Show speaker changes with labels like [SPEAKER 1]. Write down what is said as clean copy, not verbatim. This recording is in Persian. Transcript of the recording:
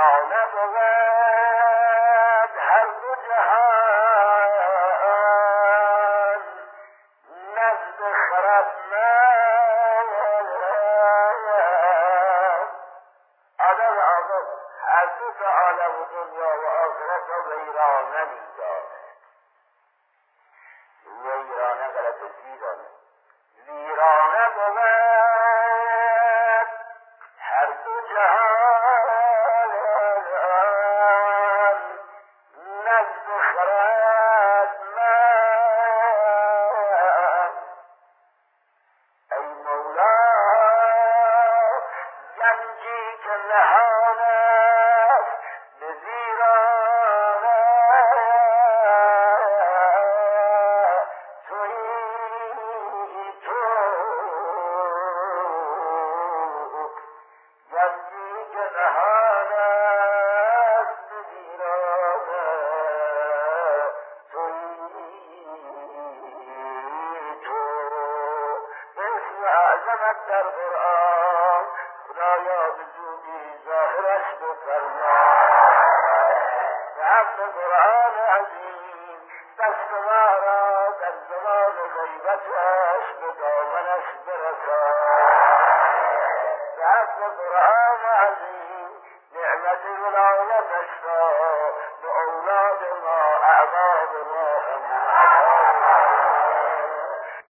[SPEAKER 1] ویرانه بود هر دو جهان نزد خردمند آدم آدم هر دو تا عالم و دنیا و آخرت را ویرانه می‌داند. ویرانه غلط ویرانه ویرانه بود هر دو جهان نزد خردمند ای مولا گنجی که نهان است به ویرانه تویی تو گنجی که نهان است به ویرانه تویی تو به اسم اعظمت در قرآن خدایا به زودی ظاهرش بفرما. به حق قرآن عظیم دست ما را در زمان غیبتش به دامنش برسان. به حق قرآن عظیم